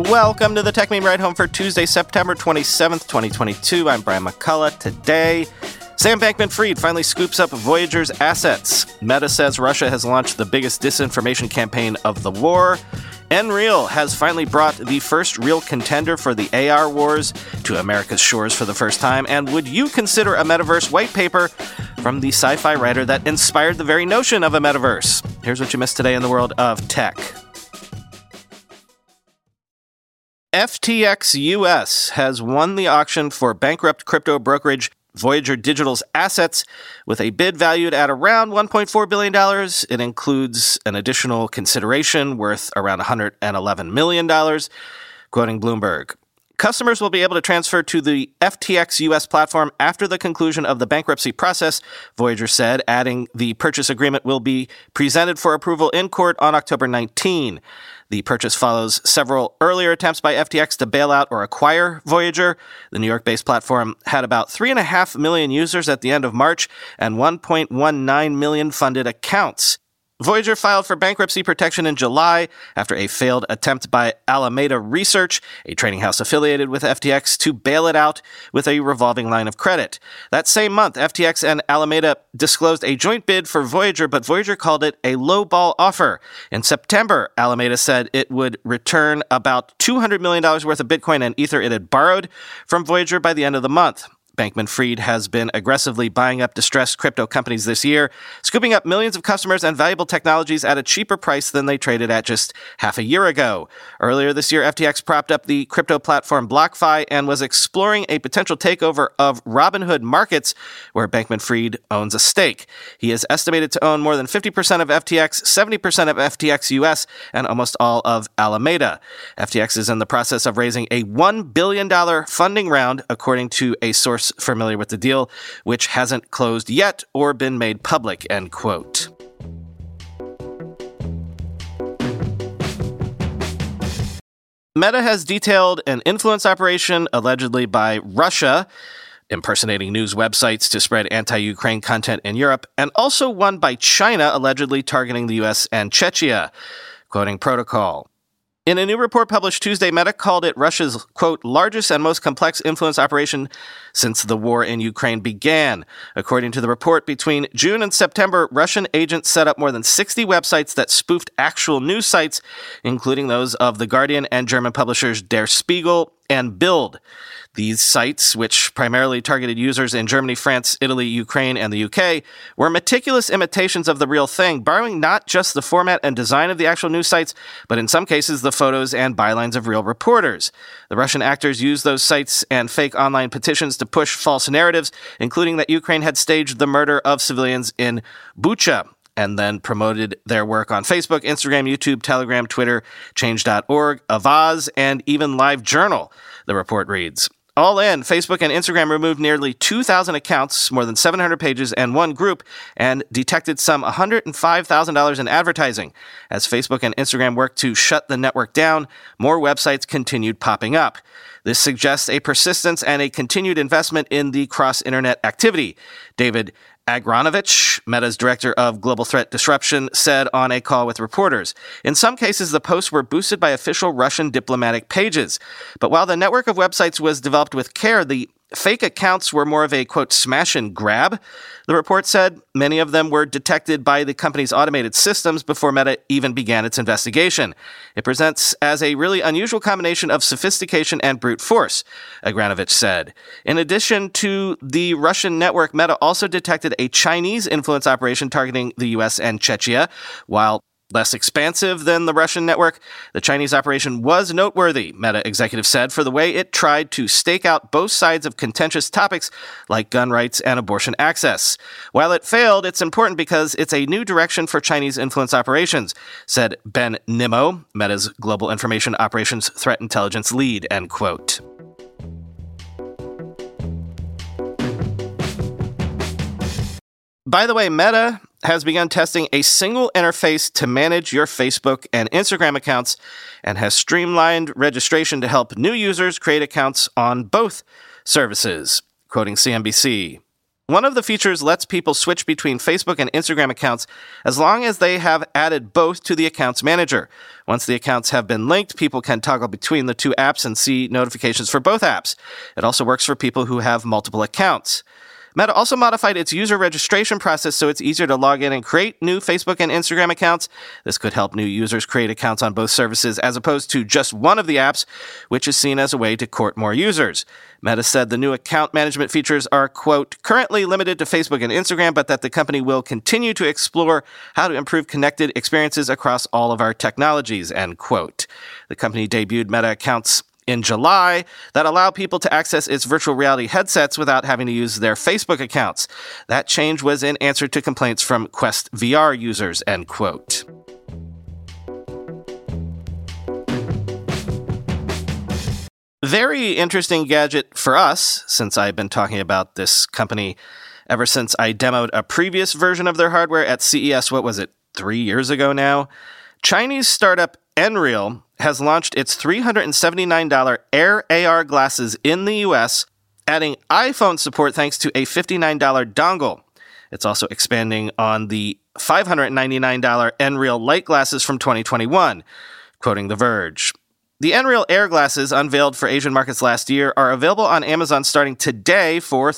Welcome to the Tech Meme Ride Home for Tuesday, September 27th, 2022. I'm Brian McCullough. Today, Sam Bankman-Fried finally scoops up Voyager's assets. Meta says Russia has launched the biggest disinformation campaign of the war. Nreal has finally brought the first real contender for the AR wars to America's shores for the first time. And would you consider a metaverse white paper from the sci-fi writer that inspired the very notion of a metaverse? Here's what you missed today in the world of tech. FTX US has won the auction for bankrupt crypto brokerage Voyager Digital's assets with a bid valued at around $1.4 billion. It includes an additional consideration worth around $111 million, quoting Bloomberg. Customers will be able to transfer to the FTX US platform after the conclusion of the bankruptcy process, Voyager said, adding the purchase agreement will be presented for approval in court on October 19. The purchase follows several earlier attempts by FTX to bail out or acquire Voyager. The New York-based platform had about 3.5 million users at the end of March and 1.19 million funded accounts. Voyager filed for bankruptcy protection in July after a failed attempt by Alameda Research, a trading house affiliated with FTX, to bail it out with a revolving line of credit. That same month, FTX and Alameda disclosed a joint bid for Voyager, but Voyager called it a lowball offer. In September, Alameda said it would return about $200 million worth of Bitcoin and Ether it had borrowed from Voyager by the end of the month. Bankman-Fried has been aggressively buying up distressed crypto companies this year, scooping up millions of customers and valuable technologies at a cheaper price than they traded at just half a year ago. Earlier this year, FTX propped up the crypto platform BlockFi and was exploring a potential takeover of Robinhood Markets, where Bankman-Fried owns a stake. He is estimated to own more than 50% of FTX, 70% of FTX US, and almost all of Alameda. FTX is in the process of raising a $1 billion funding round, according to a source familiar with the deal, which hasn't closed yet or been made public, end quote. Meta has detailed an influence operation allegedly by Russia, impersonating news websites to spread anti-Ukraine content in Europe, and also one by China, allegedly targeting the US and Czechia, quoting Protocol. In a new report published Tuesday, Meta called it Russia's, quote, largest and most complex influence operation since the war in Ukraine began. According to the report, between June and September, Russian agents set up more than 60 websites that spoofed actual news sites, including those of The Guardian and German publishers Der Spiegel and Bild. These sites, which primarily targeted users in Germany, France, Italy, Ukraine, and the UK, were meticulous imitations of the real thing, borrowing not just the format and design of the actual news sites, but in some cases the photos and bylines of real reporters. The Russian actors used those sites and fake online petitions to push false narratives, including that Ukraine had staged the murder of civilians in Bucha, and then promoted their work on Facebook, Instagram, YouTube, Telegram, Twitter, Change.org, Avaz, and even LiveJournal, the report reads. All in, Facebook and Instagram removed nearly 2,000 accounts, more than 700 pages, and one group, and detected some $105,000 in advertising. As Facebook and Instagram worked to shut the network down, more websites continued popping up. This suggests a persistence and a continued investment in the cross-internet activity. David Agronovich, Meta's director of global threat disruption, said on a call with reporters. In some cases, the posts were boosted by official Russian diplomatic pages. But while the network of websites was developed with care, the fake accounts were more of a, quote, smash and grab. The report said many of them were detected by the company's automated systems before Meta even began its investigation. It presents as a really unusual combination of sophistication and brute force, Agranovich said. In addition to the Russian network, Meta also detected a Chinese influence operation targeting the US and Czechia. While less expansive than the Russian network, the Chinese operation was noteworthy, Meta executive said, for the way it tried to stake out both sides of contentious topics like gun rights and abortion access. While it failed, it's important because it's a new direction for Chinese influence operations, said Ben Nimmo, Meta's Global Information Operations Threat Intelligence lead, end quote. By the way, Meta has begun testing a single interface to manage your Facebook and Instagram accounts and has streamlined registration to help new users create accounts on both services, quoting CNBC. One of the features lets people switch between Facebook and Instagram accounts as long as they have added both to the accounts manager. Once the accounts have been linked, people can toggle between the two apps and see notifications for both apps. It also works for people who have multiple accounts. Meta also modified its user registration process so it's easier to log in and create new Facebook and Instagram accounts. This could help new users create accounts on both services as opposed to just one of the apps, which is seen as a way to court more users. Meta said the new account management features are, quote, currently limited to Facebook and Instagram, but that the company will continue to explore how to improve connected experiences across all of our technologies, end quote. The company debuted Meta accounts in July that allow people to access its virtual reality headsets without having to use their Facebook accounts. That change was in answer to complaints from Quest VR users, end quote. Very interesting gadget for us, since I've been talking about this company ever since I demoed a previous version of their hardware at CES, 3 years ago now? Chinese startup Nreal has launched its $379 Air AR glasses in the US, adding iPhone support thanks to a $59 dongle. It's also expanding on the $599 Nreal Light glasses from 2021, quoting The Verge. The Nreal Air glasses, unveiled for Asian markets last year, are available on Amazon starting today for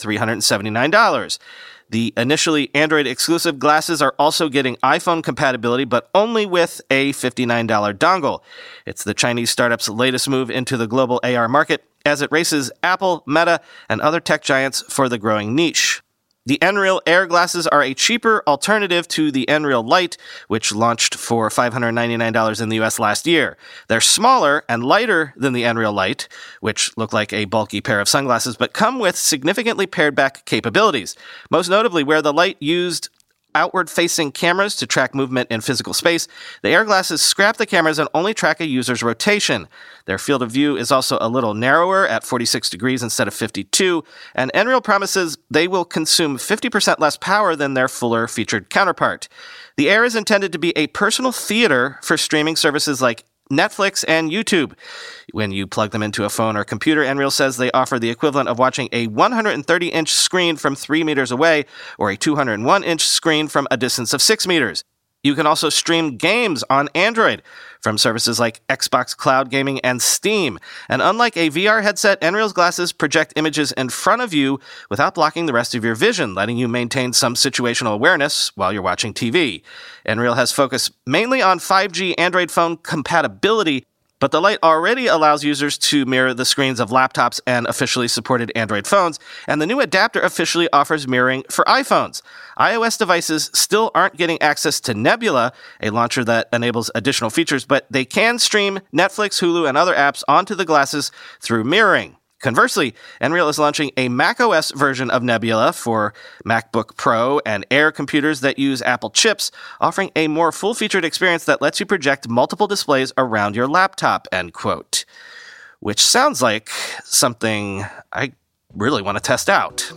$379. The initially Android-exclusive glasses are also getting iPhone compatibility, but only with a $59 dongle. It's the Chinese startup's latest move into the global AR market as it races Apple, Meta, and other tech giants for the growing niche. The Nreal Air glasses are a cheaper alternative to the Nreal Light, which launched for $599 in the US last year. They're smaller and lighter than the Nreal Light, which look like a bulky pair of sunglasses, but come with significantly pared-back capabilities. Most notably, where the Light used outward-facing cameras to track movement in physical space, the Air glasses scrap the cameras and only track a user's rotation. Their field of view is also a little narrower at 46 degrees instead of 52, and Nreal promises they will consume 50% less power than their fuller featured counterpart. The Air is intended to be a personal theater for streaming services like Netflix and YouTube. When you plug them into a phone or computer, Nreal says they offer the equivalent of watching a 130-inch screen from 3 meters away or a 201-inch screen from a distance of 6 meters. You can also stream games on Android from services like Xbox Cloud Gaming and Steam. And unlike a VR headset, Nreal's glasses project images in front of you without blocking the rest of your vision, letting you maintain some situational awareness while you're watching TV. Nreal has focused mainly on 5G Android phone compatibility, but the Light already allows users to mirror the screens of laptops and officially supported Android phones, and the new adapter officially offers mirroring for iPhones. iOS devices still aren't getting access to Nebula, a launcher that enables additional features, but they can stream Netflix, Hulu, and other apps onto the glasses through mirroring. Conversely, Nreal is launching a macOS version of Nebula for MacBook Pro and Air computers that use Apple chips, offering a more full-featured experience that lets you project multiple displays around your laptop, end quote. Which sounds like something I really want to test out.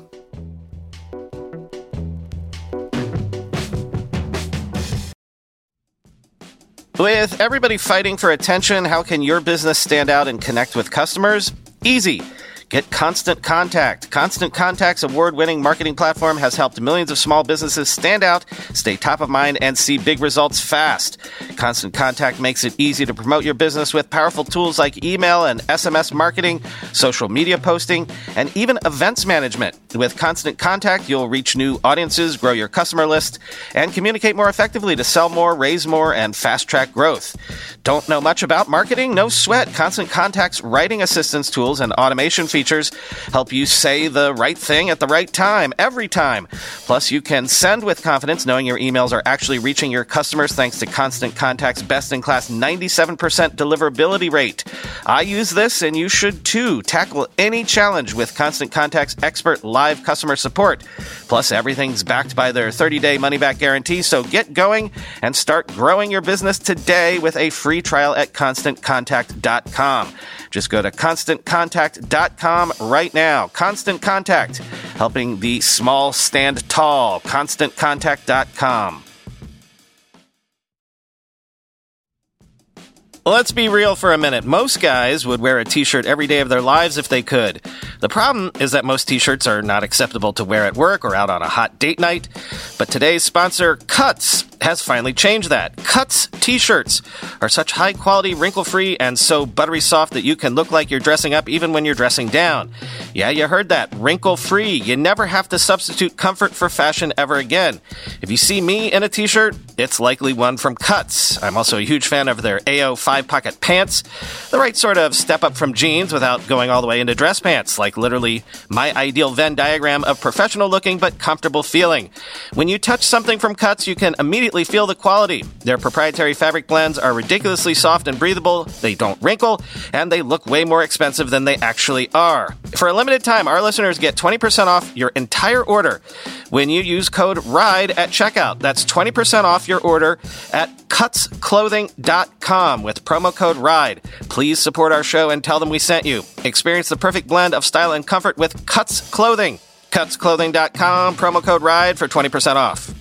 With everybody fighting for attention, how can your business stand out and connect with customers? Easy. Get Constant Contact. Constant Contact's award-winning marketing platform has helped millions of small businesses stand out, stay top of mind, and see big results fast. Constant Contact makes it easy to promote your business with powerful tools like email and SMS marketing, social media posting, and even events management. With Constant Contact, you'll reach new audiences, grow your customer list, and communicate more effectively to sell more, raise more, and fast-track growth. Don't know much about marketing? No sweat. Constant Contact's writing assistance tools and automation features help you say the right thing at the right time, every time. Plus, you can send with confidence knowing your emails are actually reaching your customers thanks to Constant Contact's best-in-class 97% deliverability rate. I use this, and you should too. Tackle any challenge with Constant Contact's expert live customer support. Plus, everything's backed by their 30-day money-back guarantee, so get going and start growing your business today with a free trial at ConstantContact.com. Just go to ConstantContact.com right now. Constant Contact, helping the small stand tall. ConstantContact.com. Let's be real for a minute. Most guys would wear a t-shirt every day of their lives if they could. The problem is that most t-shirts are not acceptable to wear at work or out on a hot date night. But today's sponsor, Cuts, has finally changed that. Cuts t-shirts are such high-quality, wrinkle-free, and so buttery soft that you can look like you're dressing up even when you're dressing down. Yeah, you heard that. Wrinkle-free. You never have to substitute comfort for fashion ever again. If you see me in a t-shirt, it's likely one from Cuts. I'm also a huge fan of their AO 5-pocket pants. The right sort of step up from jeans without going all the way into dress pants, like literally my ideal Venn diagram of professional-looking but comfortable feeling. When you touch something from Cuts, you can immediately feel the quality. Their proprietary fabric blends are ridiculously soft and breathable, they don't wrinkle, and they look way more expensive than they actually are. For a limited time, our listeners get 20% off your entire order when you use code RIDE at checkout. That's 20% off your order at cutsclothing.com with promo code RIDE. Please support our show and tell them we sent you. Experience the perfect blend of style and comfort with Cuts Clothing. Cutsclothing.com, promo code RIDE for 20% off.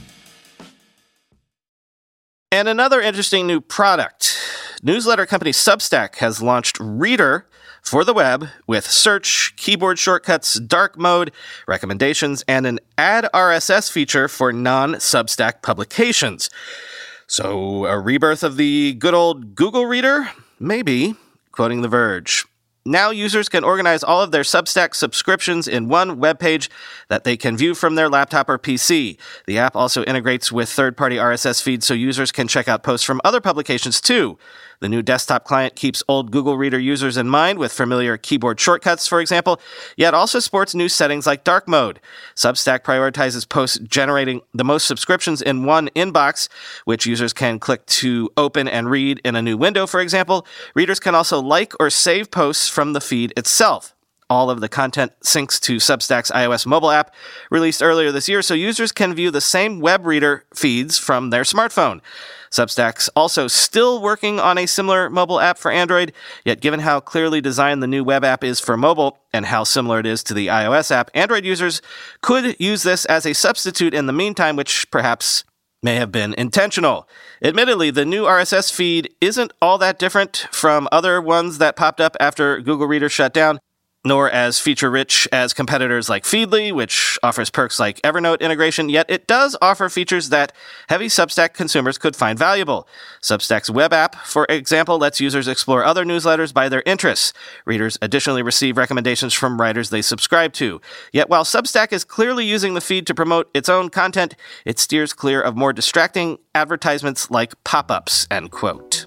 And another interesting new product. Newsletter company Substack has launched Reader for the web with search, keyboard shortcuts, dark mode, recommendations, and an add RSS feature for non-Substack publications. So, a rebirth of the good old Google Reader? Maybe, quoting The Verge. Now users can organize all of their Substack subscriptions in one webpage that they can view from their laptop or PC. The app also integrates with third-party RSS feeds so users can check out posts from other publications too. The new desktop client keeps old Google Reader users in mind with familiar keyboard shortcuts, for example, yet also sports new settings like dark mode. Substack prioritizes posts generating the most subscriptions in one inbox, which users can click to open and read in a new window, for example. Readers can also like or save posts from the feed itself. All of the content syncs to Substack's iOS mobile app, released earlier this year, so users can view the same web reader feeds from their smartphone. Substack's also still working on a similar mobile app for Android, yet given how clearly designed the new web app is for mobile and how similar it is to the iOS app, Android users could use this as a substitute in the meantime, which perhaps may have been intentional. Admittedly, the new RSS feed isn't all that different from other ones that popped up after Google Reader shut down, nor as feature-rich as competitors like Feedly, which offers perks like Evernote integration, yet it does offer features that heavy Substack consumers could find valuable. Substack's web app, for example, lets users explore other newsletters by their interests. Readers additionally receive recommendations from writers they subscribe to. Yet while Substack is clearly using the feed to promote its own content, it steers clear of more distracting advertisements like pop-ups, end quote.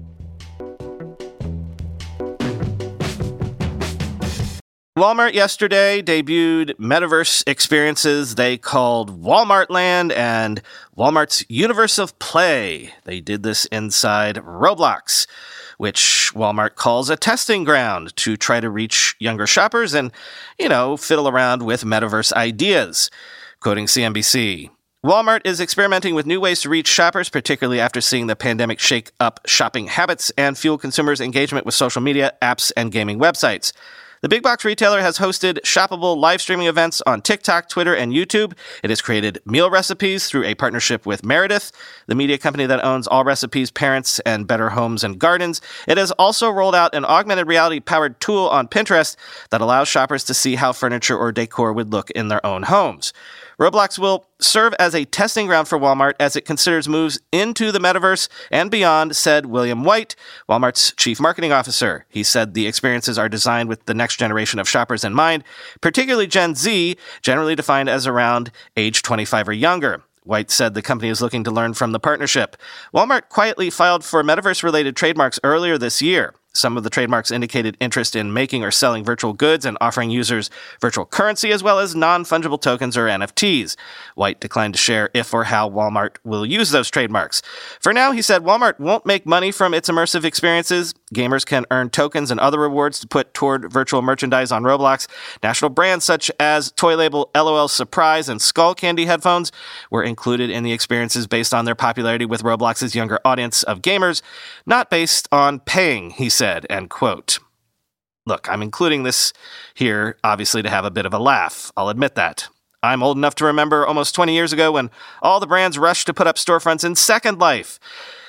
Walmart yesterday debuted metaverse experiences they called Walmart Land and Walmart's Universe of Play. They did this inside Roblox, which Walmart calls a testing ground to try to reach younger shoppers and, fiddle around with metaverse ideas. Quoting CNBC, Walmart is experimenting with new ways to reach shoppers, particularly after seeing the pandemic shake up shopping habits and fuel consumers' engagement with social media, apps, and gaming websites. The big box retailer has hosted shoppable live streaming events on TikTok, Twitter, and YouTube. It has created meal recipes through a partnership with Meredith, the media company that owns All Recipes, Parents, and Better Homes and Gardens. It has also rolled out an augmented reality-powered tool on Pinterest that allows shoppers to see how furniture or decor would look in their own homes. Roblox will serve as a testing ground for Walmart as it considers moves into the metaverse and beyond, said William White, Walmart's chief marketing officer. He said the experiences are designed with the next generation of shoppers in mind, particularly Gen Z, generally defined as around age 25 or younger. White said the company is looking to learn from the partnership. Walmart quietly filed for metaverse-related trademarks earlier this year. Some of the trademarks indicated interest in making or selling virtual goods and offering users virtual currency as well as non-fungible tokens or NFTs. White declined to share if or how Walmart will use those trademarks. For now, he said Walmart won't make money from its immersive experiences. Gamers can earn tokens and other rewards to put toward virtual merchandise on Roblox. National brands such as toy label LOL Surprise and Skull Candy headphones were included in the experiences based on their popularity with Roblox's younger audience of gamers, not based on paying, he said. End quote. Look, I'm including this here, obviously, to have a bit of a laugh. I'll admit that. I'm old enough to remember almost 20 years ago when all the brands rushed to put up storefronts in Second Life.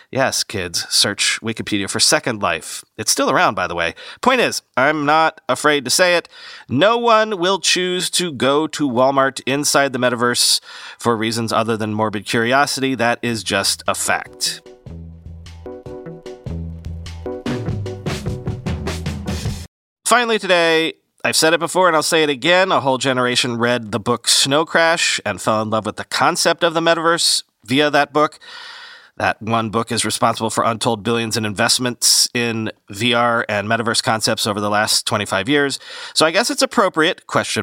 Yes, kids, search Wikipedia for Second Life. It's still around, by the way. Point is, I'm not afraid to say it. No one will choose to go to Walmart inside the metaverse for reasons other than morbid curiosity. That is just a fact. Finally today, I've said it before and I'll say it again, a whole generation read the book Snow Crash and fell in love with the concept of the metaverse via that book. That one book is responsible for untold billions in investments in VR and metaverse concepts over the last 25 years. So I guess it's appropriate, ?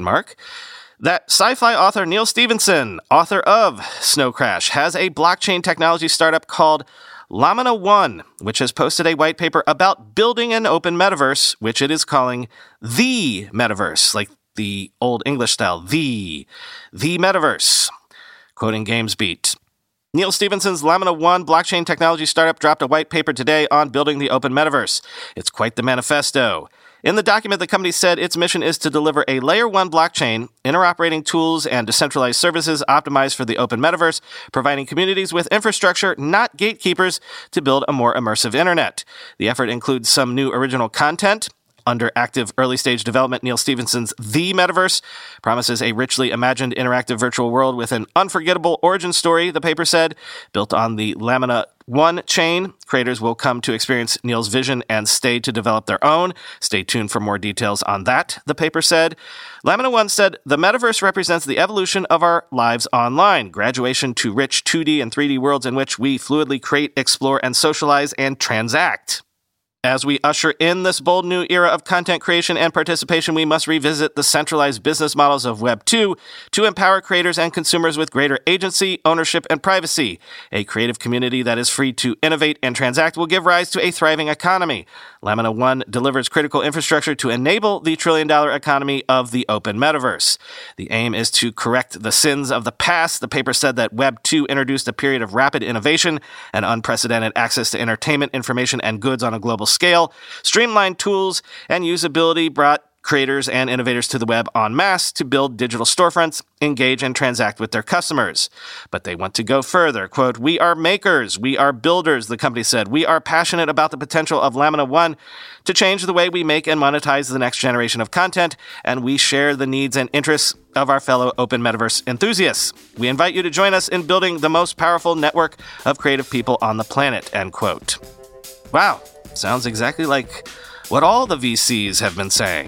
That sci-fi author Neal Stephenson, author of Snow Crash, has a blockchain technology startup called Lamina One, which has posted a white paper about building an open metaverse, which it is calling the metaverse, like the old English style, the metaverse. Quoting GamesBeat. Neal Stephenson's Lamina One blockchain technology startup dropped a white paper today on building the open metaverse. It's quite the manifesto. In the document, the company said its mission is to deliver a Layer 1 blockchain, interoperating tools, and decentralized services optimized for the open metaverse, providing communities with infrastructure, not gatekeepers, to build a more immersive internet. The effort includes some new original content. Under active early-stage development, Neal Stephenson's The Metaverse promises a richly imagined interactive virtual world with an unforgettable origin story, the paper said. Built on the Lamina One chain, creators will come to experience Neal's vision and stay to develop their own. Stay tuned for more details on that, the paper said. Lamina One said, the metaverse represents the evolution of our lives online, graduation to rich 2D and 3D worlds in which we fluidly create, explore, and socialize and transact. As we usher in this bold new era of content creation and participation, we must revisit the centralized business models of Web 2 to empower creators and consumers with greater agency, ownership, and privacy. A creative community that is free to innovate and transact will give rise to a thriving economy. Lamina One delivers critical infrastructure to enable the trillion-dollar economy of the open metaverse. The aim is to correct the sins of the past. The paper said that Web 2 introduced a period of rapid innovation and unprecedented access to entertainment, information, and goods on a global scale. Streamlined tools and usability brought creators and innovators to the web en masse to build digital storefronts, engage, and transact with their customers. But they want to go further. Quote, we are makers, we are builders, the company said. We are passionate about the potential of Lamina One to change the way we make and monetize the next generation of content, and we share the needs and interests of our fellow open metaverse enthusiasts. We invite you to join us in building the most powerful network of creative people on the planet, end quote. Wow. Sounds exactly like what all the VCs have been saying.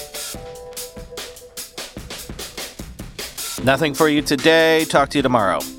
Nothing for you today. Talk to you tomorrow.